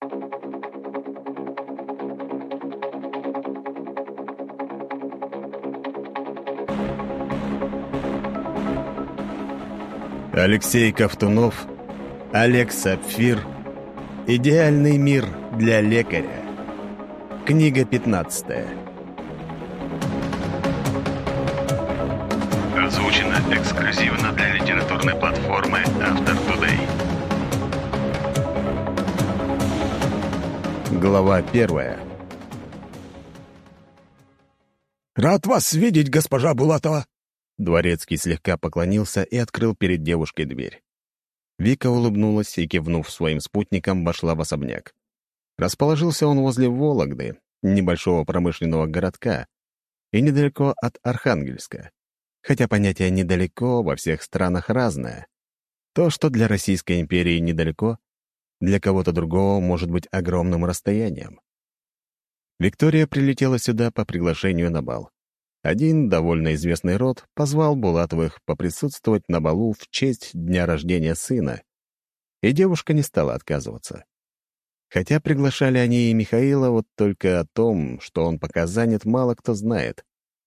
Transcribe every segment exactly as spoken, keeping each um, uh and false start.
Алексей Ковтунов, Олег Сапфир. Идеальный мир для лекаря. Книга пятнадцатая. Озвучено эксклюзивно для литературной платформы Автор Тудей. Глава первая. «Рад вас видеть, госпожа Булатова!» Дворецкий слегка поклонился и открыл перед девушкой дверь. Вика улыбнулась и, кивнув своим спутникам, вошла в особняк. Расположился он возле Вологды, небольшого промышленного городка, и недалеко от Архангельска. Хотя понятие «недалеко» во всех странах разное. То, что для Российской империи недалеко, для кого-то другого может быть огромным расстоянием. Виктория прилетела сюда по приглашению на бал. Один довольно известный род позвал Булатовых поприсутствовать на балу в честь дня рождения сына, и девушка не стала отказываться. Хотя приглашали они и Михаила, вот только о том, что он пока занят, мало кто знает.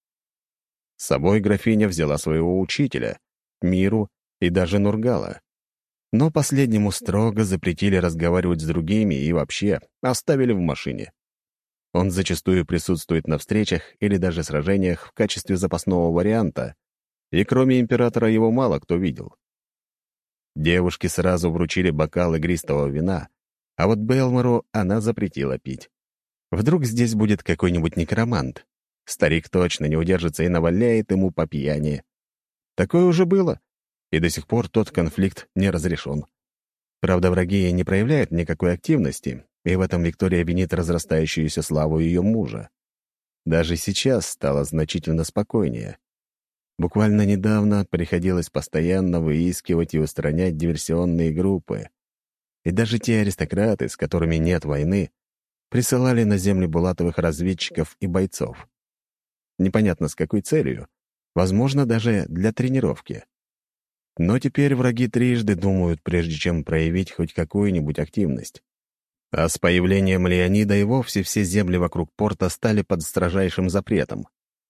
С собой графиня взяла своего учителя, Миру и даже Нургала. Но последнему строго запретили разговаривать с другими и вообще оставили в машине. Он зачастую присутствует на встречах или даже сражениях в качестве запасного варианта, и кроме императора его мало кто видел. Девушке сразу вручили бокал игристого вина, а вот Белмору она запретила пить. Вдруг здесь будет какой-нибудь некромант. Старик точно не удержится и наваляет ему по пьяни. Такое уже было, и до сих пор тот конфликт не разрешен. Правда, враги не проявляют никакой активности, и в этом Виктория винит разрастающуюся славу ее мужа. Даже сейчас стало значительно спокойнее. Буквально недавно приходилось постоянно выискивать и устранять диверсионные группы. И даже те аристократы, с которыми нет войны, присылали на землю Булатовых разведчиков и бойцов. Непонятно с какой целью, возможно, даже для тренировки. Но теперь враги трижды думают, прежде чем проявить хоть какую-нибудь активность. А с появлением Леонида и вовсе все земли вокруг порта стали под строжайшим запретом.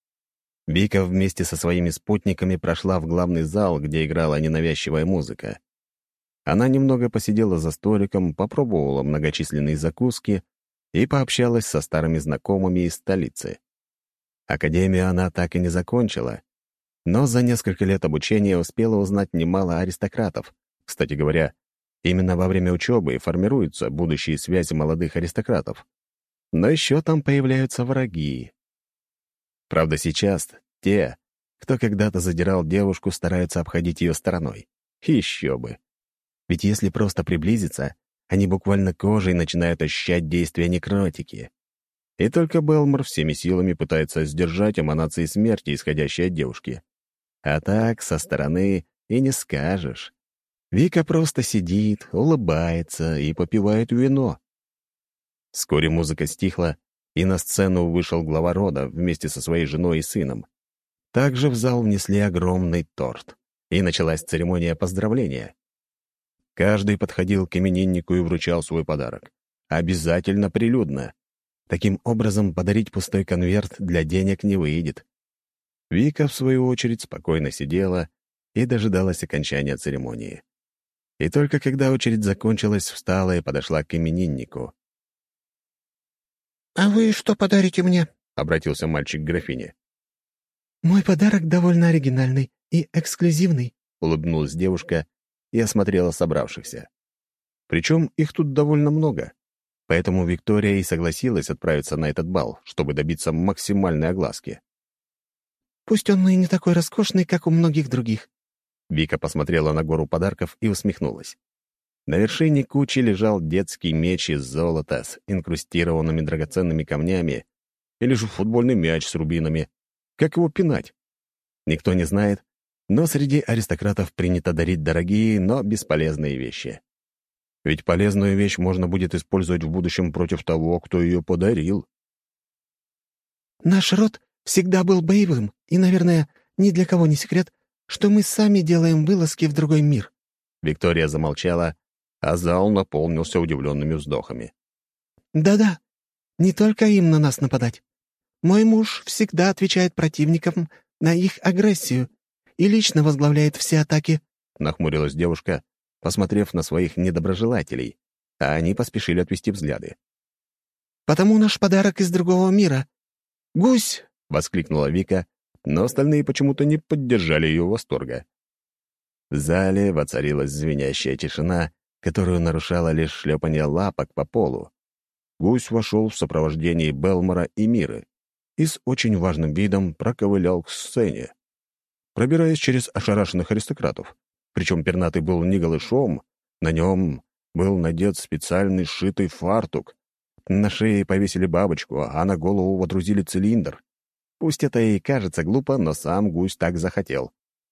Вика вместе со своими спутниками прошла в главный зал, где играла ненавязчивая музыка. Она немного посидела за столиком, попробовала многочисленные закуски и пообщалась со старыми знакомыми из столицы. Академию она так и не закончила, но за несколько лет обучения успела узнать немало аристократов. Кстати говоря, именно во время учебы и формируются будущие связи молодых аристократов. Но еще там появляются враги. Правда, сейчас те, кто когда-то задирал девушку, стараются обходить ее стороной. Еще бы. Ведь если просто приблизиться, они буквально кожей начинают ощущать действия некротики. И только Белмор всеми силами пытается сдержать эманации смерти, исходящие от девушки. А так, со стороны, и не скажешь. Вика просто сидит, улыбается и попивает вино. Вскоре музыка стихла, и на сцену вышел глава рода вместе со своей женой и сыном. Также в зал внесли огромный торт, и началась церемония поздравления. Каждый подходил к имениннику и вручал свой подарок. Обязательно прилюдно. Таким образом, подарить пустой конверт для денег не выйдет. Вика, в свою очередь, спокойно сидела и дожидалась окончания церемонии. И только когда очередь закончилась, встала и подошла к имениннику. «А вы что подарите мне?» — обратился мальчик к графине. «Мой подарок довольно оригинальный и эксклюзивный», — улыбнулась девушка и осмотрела собравшихся. Причем их тут довольно много, поэтому Виктория и согласилась отправиться на этот бал, чтобы добиться максимальной огласки. «Пусть он и не такой роскошный, как у многих других». Вика посмотрела на гору подарков и усмехнулась. На вершине кучи лежал детский меч из золота с инкрустированными драгоценными камнями или же футбольный мяч с рубинами. Как его пинать? Никто не знает, но среди аристократов принято дарить дорогие, но бесполезные вещи. Ведь полезную вещь можно будет использовать в будущем против того, кто ее подарил. «Наш род всегда был боевым, и, наверное, ни для кого не секрет, что мы сами делаем вылазки в другой мир». Виктория замолчала, а зал наполнился удивленными вздохами. Да-да, не только им на нас нападать. Мой муж всегда отвечает противникам на их агрессию и лично возглавляет все атаки», — нахмурилась девушка, посмотрев на своих недоброжелателей, а они поспешили отвести взгляды. «Потому наш подарок из другого мира. Гусь!» — воскликнула Вика, но остальные почему-то не поддержали ее восторга. В зале воцарилась звенящая тишина, которую нарушало лишь шлепанье лапок по полу. Гусь вошел в сопровождении Белмора и Миры и с очень важным видом проковылял к сцене, пробираясь через ошарашенных аристократов. Причем пернатый был не голышом, на нем был надет специальный сшитый фартук, на шее повесили бабочку, а на голову водрузили цилиндр. Пусть это и кажется глупо, но сам гусь так захотел.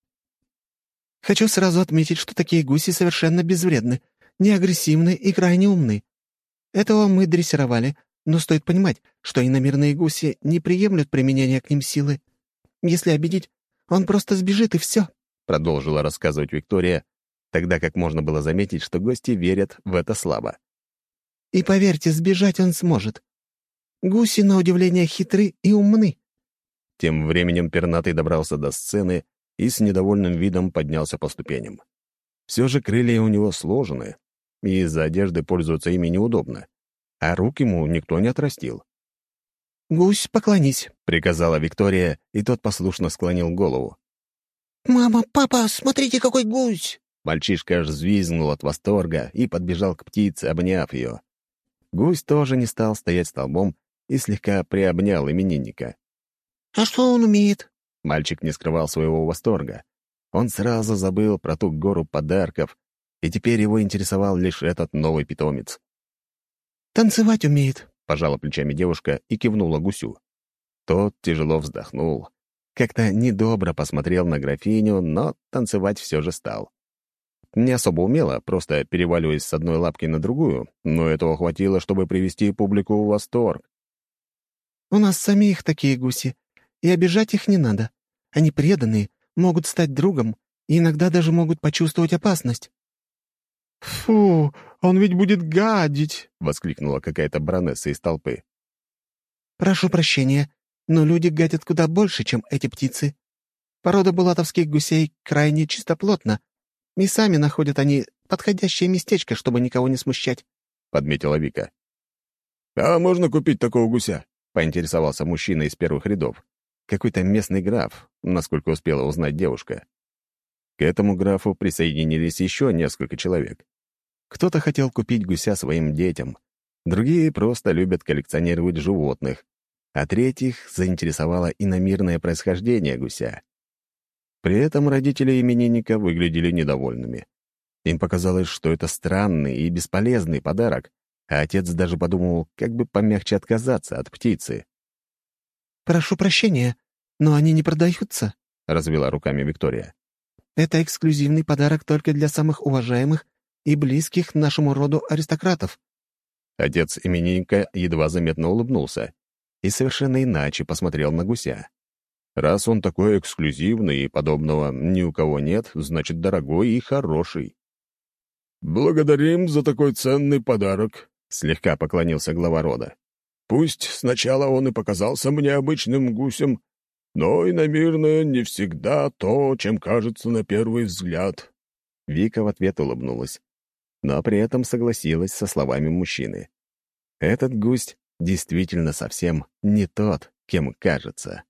«Хочу сразу отметить, что такие гуси совершенно безвредны, не агрессивны и крайне умны. Этого мы дрессировали, но стоит понимать, что иномирные гуси не приемлют применения к ним силы. Если обидеть, он просто сбежит, и все», — продолжила рассказывать Виктория, тогда как можно было заметить, что гости верят в это слабо. «И поверьте, сбежать он сможет. Гуси, на удивление, хитры и умны». Тем временем пернатый добрался до сцены и с недовольным видом поднялся по ступеням. Все же крылья у него сложены, и из-за одежды пользоваться ими неудобно, а рук ему никто не отрастил. «Гусь, поклонись», — приказала Виктория, и тот послушно склонил голову. «Мама, папа, смотрите, какой гусь!» Мальчишка аж взвизгнул от восторга и подбежал к птице, обняв ее. Гусь тоже не стал стоять столбом и слегка приобнял именинника. «А что он умеет?» Мальчик не скрывал своего восторга. Он сразу забыл про ту гору подарков, и теперь его интересовал лишь этот новый питомец. «Танцевать умеет», — пожала плечами девушка и кивнула гусю. Тот тяжело вздохнул. Как-то недобро посмотрел на графиню, но танцевать все же стал. Не особо умело, просто переваливаясь с одной лапки на другую, но этого хватило, чтобы привести публику в восторг. «У нас самих такие гуси, и обижать их не надо. Они преданные, могут стать другом и иногда даже могут почувствовать опасность». «Фу, он ведь будет гадить!» — воскликнула какая-то баронесса из толпы. «Прошу прощения, но люди гадят куда больше, чем эти птицы. Порода булатовских гусей крайне чистоплотна, и сами находят они подходящее местечко, чтобы никого не смущать», — подметила Вика. «А можно купить такого гуся?» — поинтересовался мужчина из первых рядов. Какой-то местный граф, насколько успела узнать девушка. К этому графу присоединились еще несколько человек. Кто-то хотел купить гуся своим детям, другие просто любят коллекционировать животных, а третьих заинтересовало иномирное происхождение гуся. При этом родители именинника выглядели недовольными. Им показалось, что это странный и бесполезный подарок, а отец даже подумал, как бы помягче отказаться от птицы. «Прошу прощения, но они не продаются», — развела руками Виктория. «Это эксклюзивный подарок только для самых уважаемых и близких нашему роду аристократов». Отец именинника едва заметно улыбнулся и совершенно иначе посмотрел на гуся. Раз он такой эксклюзивный и подобного ни у кого нет, значит, дорогой и хороший. «Благодарим за такой ценный подарок», — слегка поклонился глава рода. «Пусть сначала он и показался мне обычным гусем, но иномирное не всегда то, чем кажется на первый взгляд». Вика в ответ улыбнулась, но при этом согласилась со словами мужчины. Этот гусь действительно совсем не тот, кем кажется.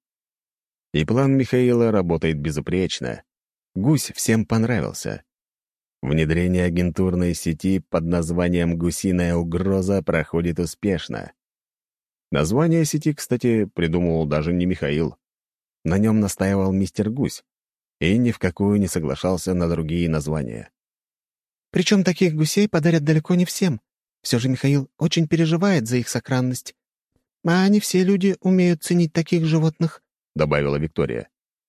И план Михаила работает безупречно. Гусь всем понравился. Внедрение агентурной сети под названием «Гусиная угроза» проходит успешно. Название сети, кстати, придумал даже не Михаил. На нем настаивал мистер Гусь и ни в какую не соглашался на другие названия. Причем таких гусей подарят далеко не всем. Все же Михаил очень переживает за их сохранность. А не все люди умеют ценить таких животных, — добавила Виктория.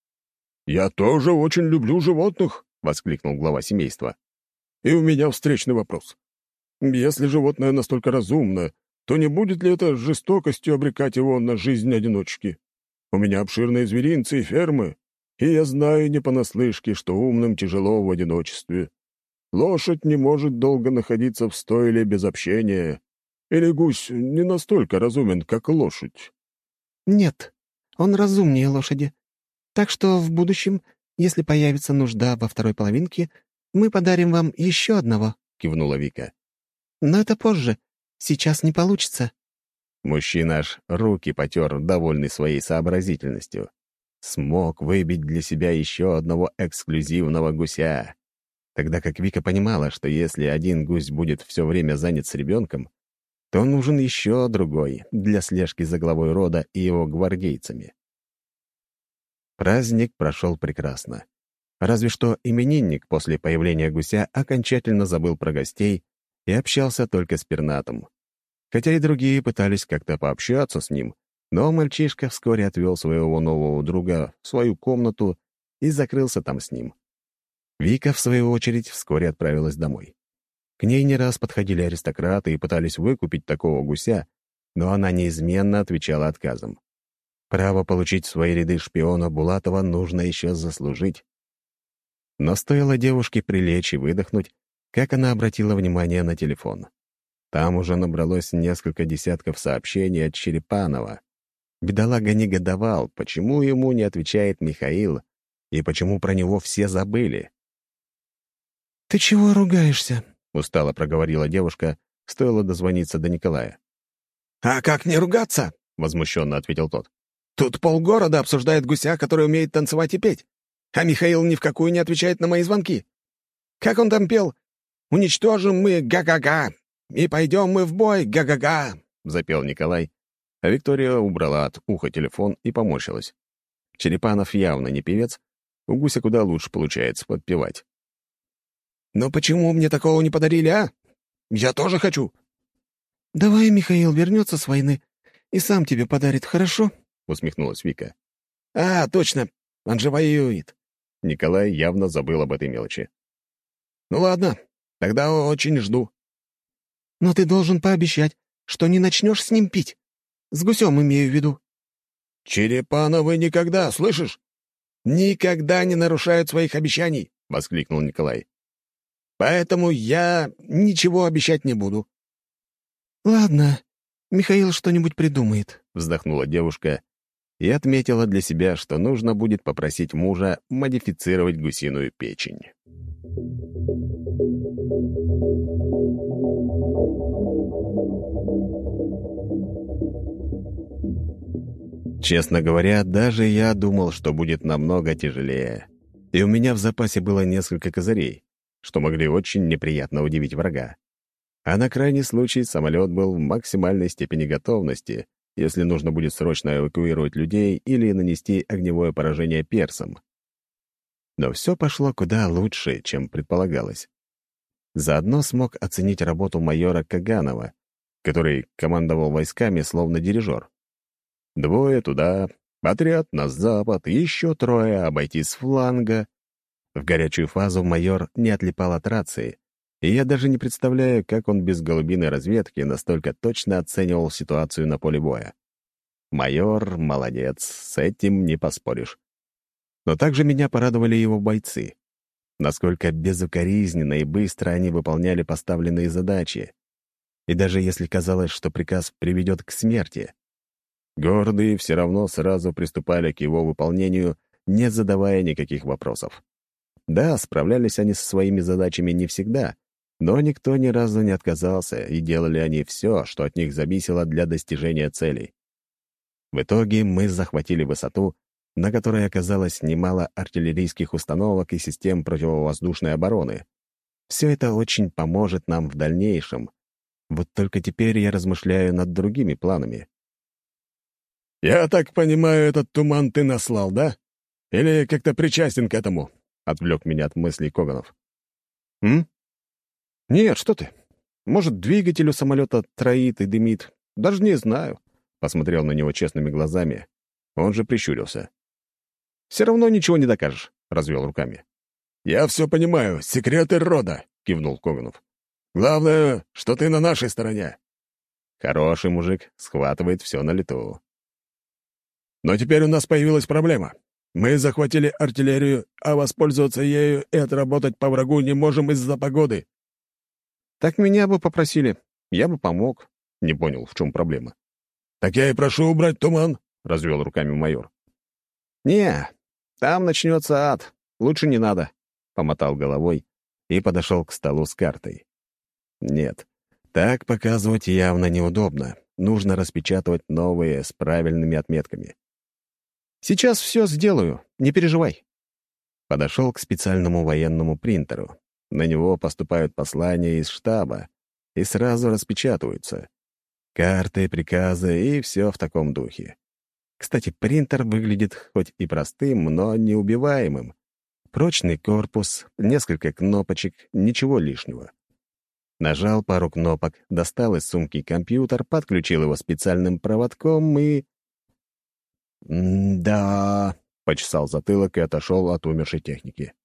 «Я тоже очень люблю животных», — воскликнул глава семейства. «И у меня встречный вопрос. Если животное настолько разумно, то не будет ли это жестокостью обрекать его на жизнь одиночки? У меня обширные зверинцы и фермы, и я знаю не понаслышке, что умным тяжело в одиночестве. Лошадь не может долго находиться в стойле без общения. Или гусь не настолько разумен, как лошадь?» «Нет, он разумнее лошади. Так что в будущем, если появится нужда во второй половинке, мы подарим вам еще одного», — кивнула Вика. «Но это позже. Сейчас не получится». Мужчина аж руки потер, довольный своей сообразительностью. Смог выбить для себя еще одного эксклюзивного гуся. Тогда как Вика понимала, что если один гусь будет все время занят с ребенком, то нужен еще другой для слежки за главой рода и его гвардейцами. Праздник прошел прекрасно. Разве что именинник после появления гуся окончательно забыл про гостей и общался только с пернатым. Хотя и другие пытались как-то пообщаться с ним, но мальчишка вскоре отвел своего нового друга в свою комнату и закрылся там с ним. Вика, в свою очередь, вскоре отправилась домой. К ней не раз подходили аристократы и пытались выкупить такого гуся, но она неизменно отвечала отказом. Право получить в свои ряды шпиона Булатова нужно еще заслужить. Но стоило девушке прилечь и выдохнуть, как она обратила внимание на телефон. Там уже набралось несколько десятков сообщений от Черепанова. Бедолага негодовал, почему ему не отвечает Михаил и почему про него все забыли. «Ты чего ругаешься?» — устало проговорила девушка, стоило дозвониться до Николая. «А как не ругаться?» — возмущенно ответил тот. «Тут полгорода обсуждает гуся, который умеет танцевать и петь, а Михаил ни в какую не отвечает на мои звонки. Как он там пел? «Уничтожим мы га-га-га, и пойдем мы в бой га-га-га», — запел Николай, а Виктория убрала от уха телефон и поморщилась. Черепанов явно не певец, у гуся куда лучше получается подпевать. «Но почему мне такого не подарили, а? Я тоже хочу». «Давай Михаил вернется с войны и сам тебе подарит, хорошо?» — усмехнулась Вика. «А, точно, он же воюет». Николай явно забыл об этой мелочи. «Ну ладно, тогда очень жду». «Но ты должен пообещать, что не начнешь с ним пить. С гусем имею в виду». «Черепановы никогда, слышишь? Никогда не нарушают своих обещаний», — воскликнул Николай. «Поэтому я ничего обещать не буду». «Ладно, Михаил что-нибудь придумает», — вздохнула девушка и отметила для себя, что нужно будет попросить мужа модифицировать гусиную печень. Честно говоря, даже я думал, что будет намного тяжелее. И у меня в запасе было несколько козырей, что могли очень неприятно удивить врага. А на крайний случай самолет был в максимальной степени готовности, если нужно будет срочно эвакуировать людей или нанести огневое поражение персам. Но все пошло куда лучше, чем предполагалось. Заодно смог оценить работу майора Каганова, который командовал войсками словно дирижер. Двое туда, отряд на запад, еще трое обойти с фланга. В горячую фазу майор не отлипал от рации, и я даже не представляю, как он без голубиной разведки настолько точно оценивал ситуацию на поле боя. Майор молодец, с этим не поспоришь. Но также меня порадовали его бойцы. Насколько безукоризненно и быстро они выполняли поставленные задачи. И даже если казалось, что приказ приведет к смерти, гордые все равно сразу приступали к его выполнению, не задавая никаких вопросов. Да, справлялись они со своими задачами не всегда, но никто ни разу не отказался, и делали они все, что от них зависело для достижения целей. В итоге мы захватили высоту, на которой оказалось немало артиллерийских установок и систем противовоздушной обороны. Все это очень поможет нам в дальнейшем. Вот только теперь я размышляю над другими планами. «Я так понимаю, этот туман ты наслал, да? Или как-то причастен к этому?» — отвлек меня от мыслей Коганов. «М? Нет, что ты. Может, двигатель у самолета троит и дымит. Даже не знаю», — посмотрел на него честными глазами. Он же прищурился. «Все равно ничего не докажешь», — развел руками. «Я все понимаю, секреты рода», — кивнул Коганов. «Главное, что ты на нашей стороне». Хороший мужик, схватывает все на лету. «Но теперь у нас появилась проблема. Мы захватили артиллерию, а воспользоваться ею и отработать по врагу не можем из-за погоды». «Так меня бы попросили, я бы помог. Не понял, в чем проблема. «Так я и прошу убрать туман», — развел руками майор. «Не, там начнется ад. Лучше не надо», — помотал головой и подошел к столу с картой. «Нет, так показывать явно неудобно. Нужно распечатывать новые с правильными отметками. Сейчас все сделаю, не переживай». Подошел к специальному военному принтеру. На него поступают послания из штаба и сразу распечатываются. Карты, приказы и все в таком духе. Кстати, принтер выглядит хоть и простым, но неубиваемым. Прочный корпус, несколько кнопочек, ничего лишнего. Нажал пару кнопок, достал из сумки компьютер, подключил его специальным проводком и... «Да...» — почесал затылок и отошел от умершей техники.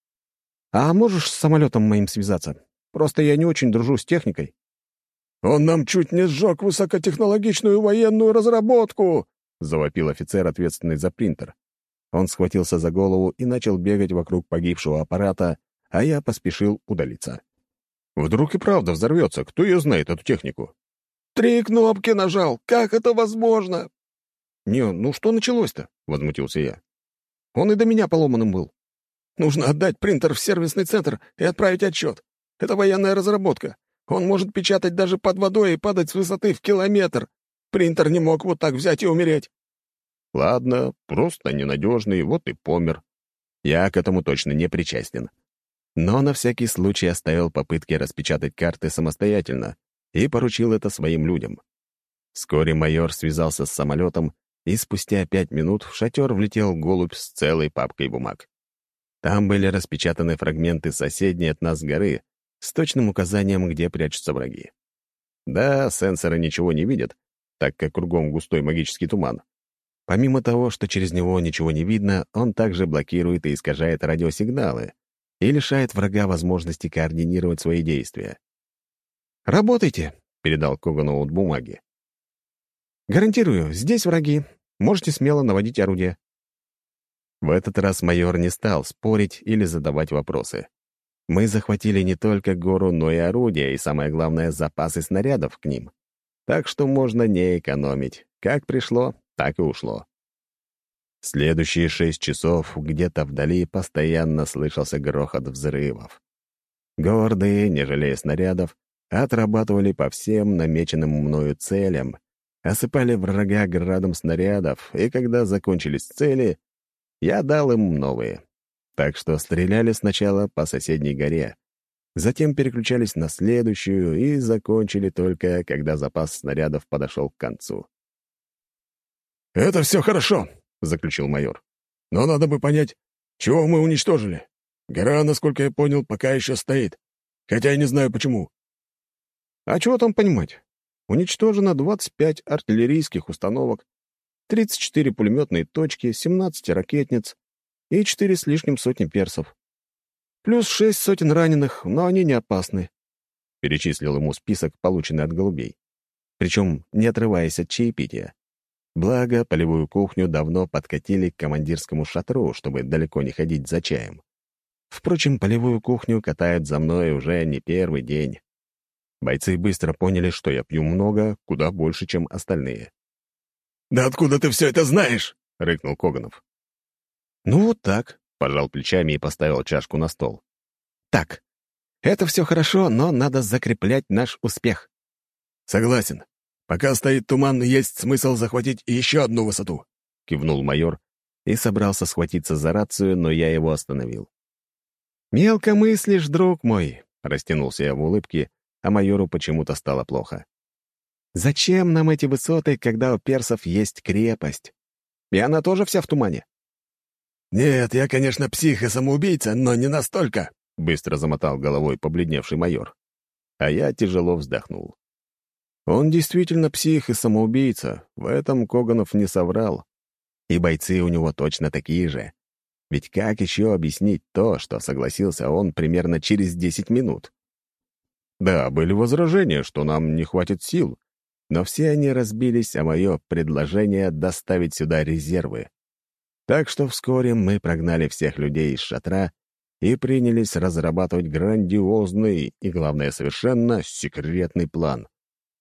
«А можешь с самолетом моим связаться? Просто я не очень дружу с техникой». «Он нам чуть не сжег высокотехнологичную военную разработку!» — завопил офицер, ответственный за принтер. Он схватился за голову и начал бегать вокруг погибшего аппарата, а я поспешил удалиться. Вдруг и правда взорвется, кто ее знает, эту технику? «Три кнопки нажал! Как это возможно?» «Не, ну что началось-то?» — возмутился я. «Он и до меня поломанным был». «Нужно отдать принтер в сервисный центр и отправить отчет. Это военная разработка. Он может печатать даже под водой и падать с высоты в километр. Принтер не мог вот так взять и умереть». «Ладно, просто ненадежный, вот и помер. Я к этому точно не причастен». Но на всякий случай оставил попытки распечатать карты самостоятельно и поручил это своим людям. Вскоре майор связался с самолетом, и спустя пять минут в шатер влетел голубь с целой папкой бумаг. Там были распечатаны фрагменты соседней от нас горы с точным указанием, где прячутся враги. Да, сенсоры ничего не видят, так как кругом густой магический туман. Помимо того, что через него ничего не видно, он также блокирует и искажает радиосигналы и лишает врага возможности координировать свои действия. «Работайте», — передал Когану бумаги. «Гарантирую, здесь враги. Можете смело наводить орудия». В этот раз майор не стал спорить или задавать вопросы. Мы захватили не только гору, но и орудия, и, самое главное, запасы снарядов к ним. Так что можно не экономить. Как пришло, так и ушло. Следующие шесть часов где-то вдали постоянно слышался грохот взрывов. Гордые, не жалея снарядов, отрабатывали по всем намеченным мною целям, осыпали врага градом снарядов, и когда закончились цели, я дал им новые. Так что стреляли сначала по соседней горе, затем переключались на следующую и закончили только, когда запас снарядов подошел к концу. «Это все хорошо», — заключил майор. «Но надо бы понять, чего мы уничтожили. Гора, насколько я понял, пока еще стоит, хотя я не знаю почему». «А чего там понимать? Уничтожено двадцать пять артиллерийских установок, тридцать четыре пулеметные точки, семнадцать ракетниц и четыре с лишним сотни персов. Плюс шесть сотен раненых, но они не опасны», — перечислил ему список, полученный от голубей. Причем не отрываясь от чаепития. Благо, полевую кухню давно подкатили к командирскому шатру, чтобы далеко не ходить за чаем. Впрочем, полевую кухню катают за мной уже не первый день. Бойцы быстро поняли, что я пью много, куда больше, чем остальные. «Да откуда ты все это знаешь?» — рыкнул Коганов. «Ну вот так», — пожал плечами и поставил чашку на стол. «Так, это все хорошо, но надо закреплять наш успех». «Согласен. Пока стоит туман, есть смысл захватить еще одну высоту», — кивнул майор и собрался схватиться за рацию, но я его остановил. «Мелко мыслишь, друг мой», — растянулся я в улыбке, а майору почему-то стало плохо. «Зачем нам эти высоты, когда у персов есть крепость? И она тоже вся в тумане?» «Нет, я, конечно, псих и самоубийца, но не настолько», — быстро замотал головой побледневший майор. А я тяжело вздохнул. Он действительно псих и самоубийца, в этом Коганов не соврал. И бойцы у него точно такие же. Ведь как еще объяснить то, что согласился он примерно через десять минут? Да, были возражения, что нам не хватит сил, но все они разбились о мое предложение доставить сюда резервы. Так что вскоре мы прогнали всех людей из шатра и принялись разрабатывать грандиозный и, главное, совершенно секретный план.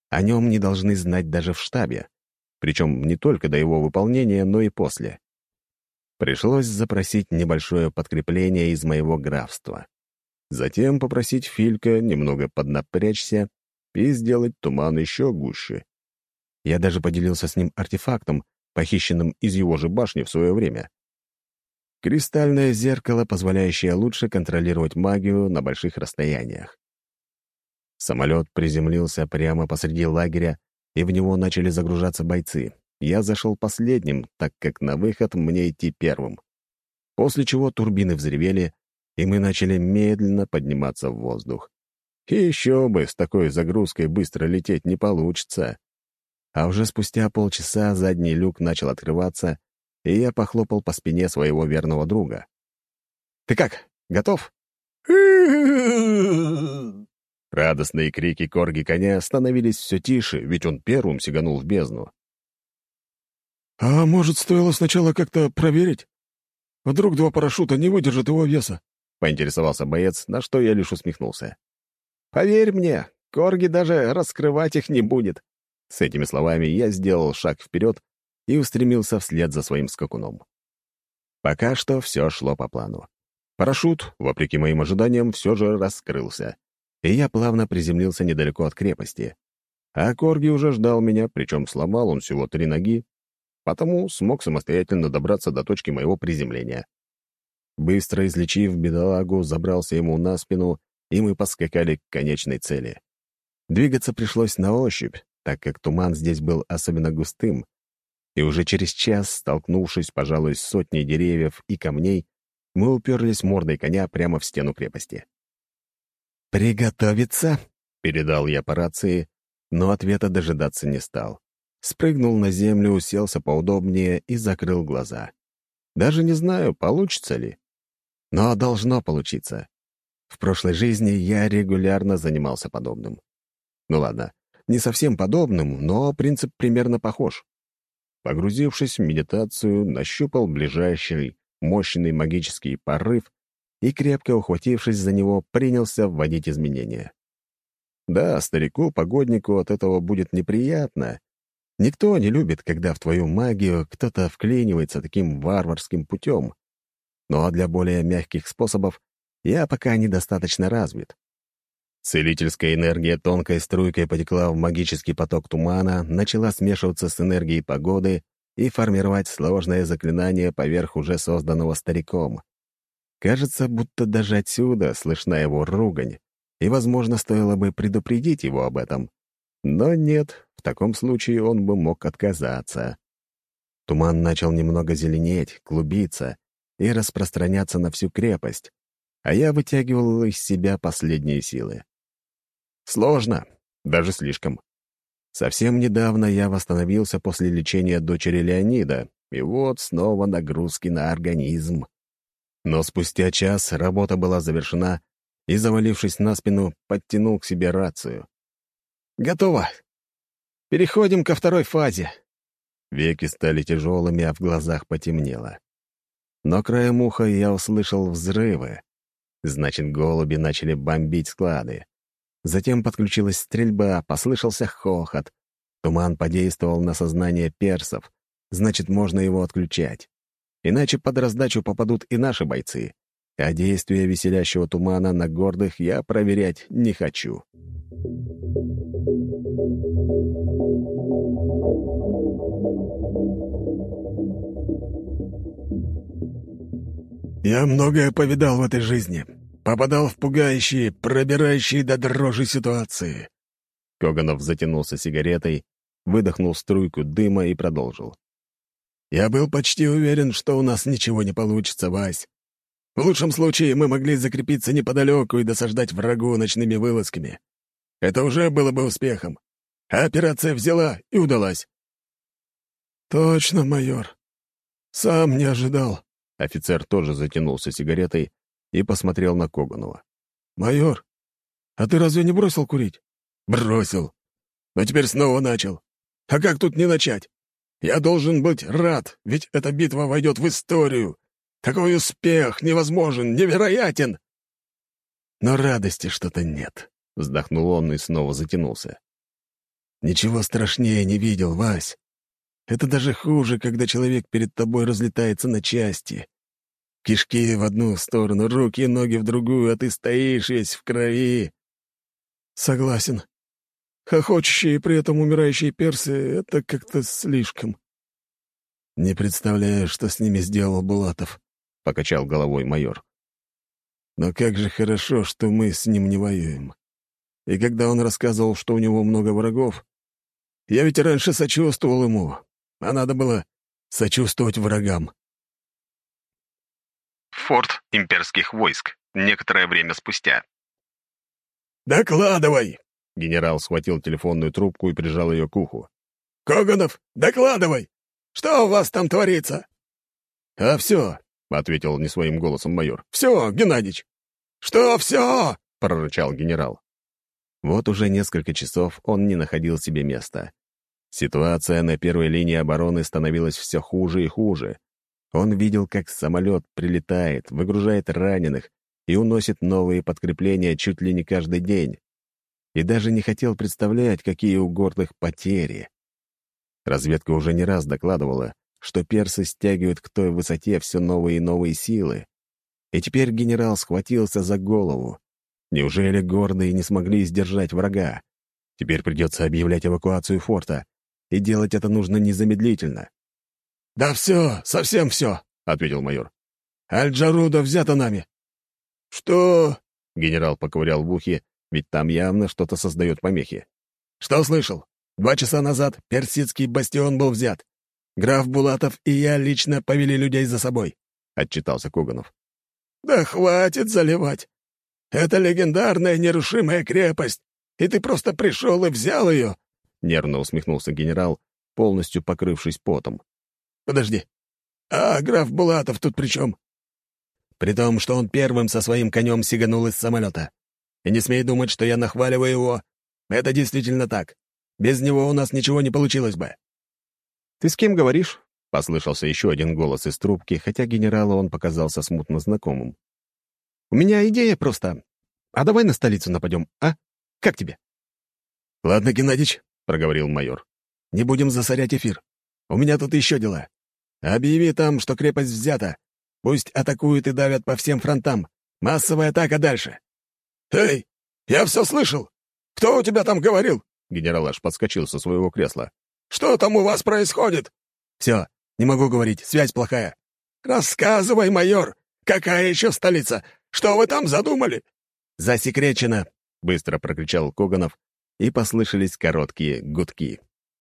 О нем не должны знать даже в штабе, причем не только до его выполнения, но и после. Пришлось запросить небольшое подкрепление из моего графства. Затем попросить Филька немного поднапрячься и сделать туман еще гуще. Я даже поделился с ним артефактом, похищенным из его же башни в свое время. Кристальное зеркало, позволяющее лучше контролировать магию на больших расстояниях. Самолет приземлился прямо посреди лагеря, и в него начали загружаться бойцы. Я зашел последним, так как на выход мне идти первым. После чего турбины взревели, и мы начали медленно подниматься в воздух. И еще бы, с такой загрузкой быстро лететь не получится. А уже спустя полчаса задний люк начал открываться, и я похлопал по спине своего верного друга. «Ты как, готов?» Радостные крики корги коня становились все тише, ведь он первым сиганул в бездну. «А может, стоило сначала как-то проверить? Вдруг два парашюта не выдержат его веса?» — поинтересовался боец, на что я лишь усмехнулся. «Поверь мне, корги даже раскрывать их не будет». С этими словами я сделал шаг вперед и устремился вслед за своим скакуном. Пока что все шло по плану. Парашют, вопреки моим ожиданиям, все же раскрылся, и я плавно приземлился недалеко от крепости. А корги уже ждал меня, причем сломал он всего три ноги, потому смог самостоятельно добраться до точки моего приземления. Быстро излечив бедолагу, забрался ему на спину, и мы поскакали к конечной цели. Двигаться пришлось на ощупь, так как туман здесь был особенно густым, и уже через час, столкнувшись, пожалуй, с сотней деревьев и камней, мы уперлись мордой коня прямо в стену крепости. «Приготовиться!» — передал я по рации, но ответа дожидаться не стал. Спрыгнул на землю, уселся поудобнее и закрыл глаза. Даже не знаю, получится ли. Но должно получиться. В прошлой жизни я регулярно занимался подобным. Ну ладно, не совсем подобным, но принцип примерно похож. Погрузившись в медитацию, нащупал ближайший мощный магический порыв и, крепко ухватившись за него, принялся вводить изменения. Да, старику-погоднику от этого будет неприятно. Никто не любит, когда в твою магию кто-то вклинивается таким варварским путем. Но для более мягких способов я пока недостаточно развит. Целительская энергия тонкой струйкой потекла в магический поток тумана, начала смешиваться с энергией погоды и формировать сложное заклинание поверх уже созданного стариком. Кажется, будто даже отсюда слышна его ругань, и, возможно, стоило бы предупредить его об этом. Но нет, в таком случае он бы мог отказаться. Туман начал немного зеленеть, клубиться и распространяться на всю крепость, а я вытягивал из себя последние силы. Сложно, даже слишком. Совсем недавно я восстановился после лечения дочери Леонида, и вот снова нагрузки на организм. Но спустя час работа была завершена, и, завалившись на спину, подтянул к себе рацию. «Готово! Переходим ко второй фазе!» Веки стали тяжелыми, а в глазах потемнело. Но краем уха я услышал взрывы. Значит, голуби начали бомбить склады. Затем подключилась стрельба, послышался хохот. Туман подействовал на сознание персов, значит, можно его отключать. Иначе под раздачу попадут и наши бойцы. А действие веселящего тумана на гордых я проверять не хочу. «Я многое повидал в этой жизни. Попадал в пугающие, пробирающие до дрожи ситуации». Коганов затянулся сигаретой, выдохнул струйку дыма и продолжил. «Я был почти уверен, что у нас ничего не получится, Вась. В лучшем случае мы могли закрепиться неподалеку и досаждать врагу ночными вылазками. Это уже было бы успехом. А операция взяла и удалась». «Точно, майор. Сам не ожидал». Офицер тоже затянулся сигаретой и посмотрел на Коганова. «Майор, а ты разве не бросил курить?» «Бросил. Но теперь снова начал. А как тут не начать? Я должен быть рад, ведь эта битва войдет в историю. Такой успех невозможен, невероятен!» «Но радости что-то нет», — вздохнул он и снова затянулся. Ничего страшнее не видел, Вась. Это даже хуже, когда человек перед тобой разлетается на части. Кишки в одну сторону, руки и ноги в другую, а ты стоишь весь в крови. Согласен. Хохочущие и при этом умирающие персы — это как-то слишком. Не представляю, что с ними сделал Булатов, — покачал головой майор. Но как же хорошо, что мы с ним не воюем. И когда он рассказывал, что у него много врагов, я ведь раньше сочувствовал ему, а надо было сочувствовать врагам. Форт имперских войск. Некоторое время спустя. «Докладывай!» — генерал схватил телефонную трубку и прижал ее к уху. «Коганов, докладывай! Что у вас там творится?» «А все!» — ответил не своим голосом майор. «Все, Геннадьич!» «Что все?» — прорычал генерал. Вот уже несколько часов он не находил себе места. Ситуация на первой линии обороны становилась все хуже и хуже. Он видел, как самолет прилетает, выгружает раненых и уносит новые подкрепления чуть ли не каждый день. И даже не хотел представлять, какие у гордых потери. Разведка уже не раз докладывала, что персы стягивают к той высоте все новые и новые силы. И теперь генерал схватился за голову. Неужели гордые не смогли сдержать врага? Теперь придется объявлять эвакуацию форта, и делать это нужно незамедлительно. «Да все, совсем все», — ответил майор. «Аль-Джаруда взята нами». «Что?» — генерал поковырял в ухе, ведь там явно что-то создает помехи. «Что слышал? Два часа назад персидский бастион был взят. Граф Булатов и я лично повели людей за собой», — отчитался Коганов. «Да хватит заливать. Это легендарная нерушимая крепость, и ты просто пришел и взял ее», — нервно усмехнулся генерал, полностью покрывшись потом. «Подожди. А граф Булатов тут при чем?» «При том, что он первым со своим конем сиганул из самолета. И не смей думать, что я нахваливаю его. Это действительно так. Без него у нас ничего не получилось бы». «Ты с кем говоришь?» — послышался еще один голос из трубки, хотя генералу он показался смутно знакомым. «У меня идея просто. А давай на столицу нападем, а? Как тебе?» «Ладно, Геннадьич», — проговорил майор. «Не будем засорять эфир. У меня тут еще дела. Объяви там, что крепость взята. Пусть атакуют и давят по всем фронтам. Массовая атака дальше». «Эй, я все слышал! Кто у тебя там говорил?» Генерал аж подскочил со своего кресла. «Что там у вас происходит?» «Все, не могу говорить, связь плохая». «Рассказывай, майор! Какая еще столица? Что вы там задумали?» «Засекречено!» — быстро прокричал Коганов, и послышались короткие гудки.